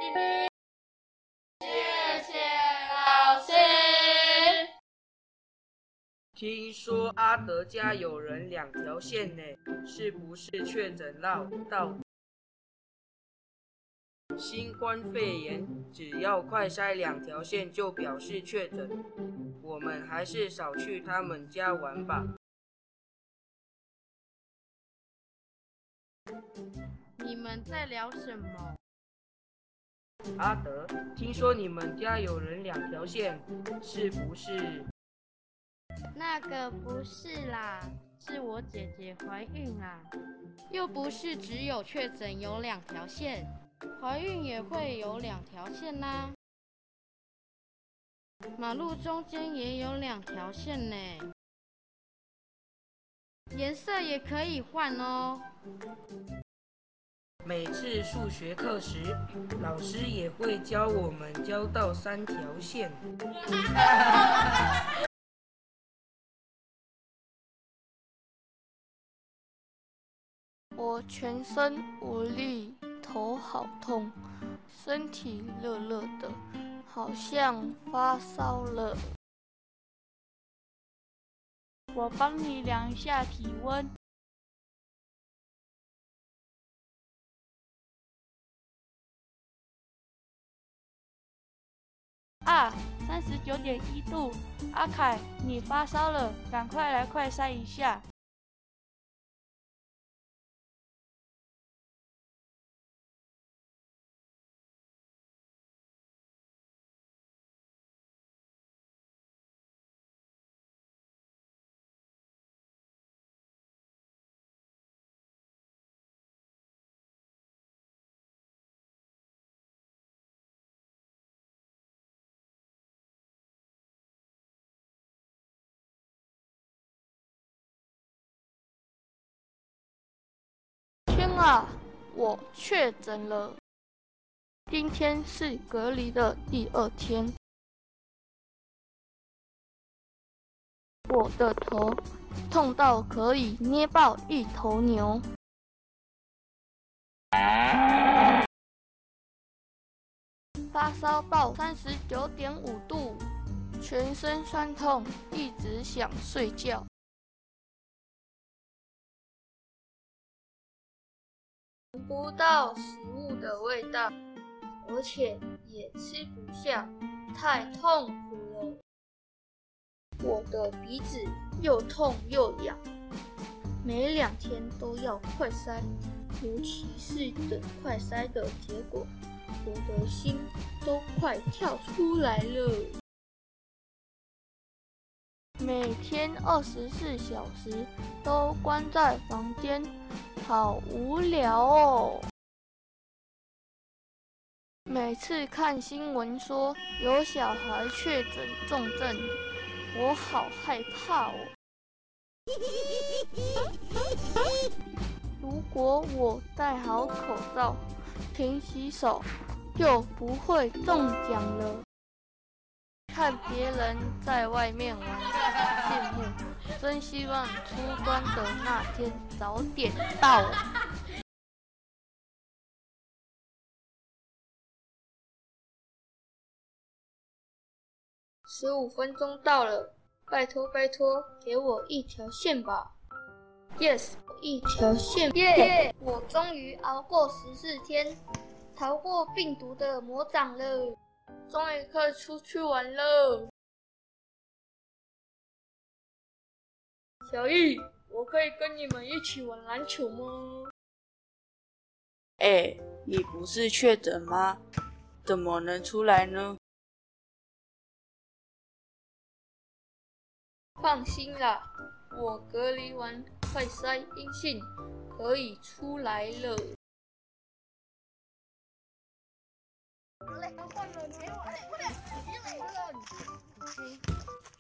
你，谢谢老师。 听说阿德家有人2条线呢，是不是确诊到新冠肺炎？只要快筛2条线就表示确诊，我们还是少去他们家玩吧。 你们在聊什么？ 阿德，听说你们家有人2条线，是不是？ 那个不是啦，是我姐姐怀孕啦，又不是只有确诊有2条线，怀孕也会有2条线啦。马路中间也有2条线呢，颜色也可以换哦。 每次数学课时，老师也会教我们教到3条线。 我全身无力，头好痛，身体热热的，好像发烧了。 我帮你量一下体温。啊，39.1度。阿凯，你发烧了，赶快来快筛一下。 天啊，我确诊了！今天是隔离的第2天，我的头痛到可以捏爆一头牛。发烧到39.5度，全身酸痛，一直想睡觉。闻不到食物的味道，而且也吃不下，太痛苦了。我的鼻子又痛又痒，每2天都要快筛，尤其是等快筛的结果，我的心都快跳出来了。每天24小时都关在房间，好无聊哦。每次看新闻说有小孩确诊重症，我好害怕哦。如果我戴好口罩，勤洗手，就不会中奖了。看别人在外面玩，好羡慕，真希望出关的那天早点到。15分钟到了，拜托拜托，给我1条线吧。Yes， 1条线，耶！我终于熬过14天，逃过病毒的魔掌了，终于可以出去玩了。小易，我可以跟你们一起玩篮球吗？ 你不是确诊吗？怎么能出来呢？ 放心啦，我隔离完快筛阴性，可以出来了。来，换了，快点，快点，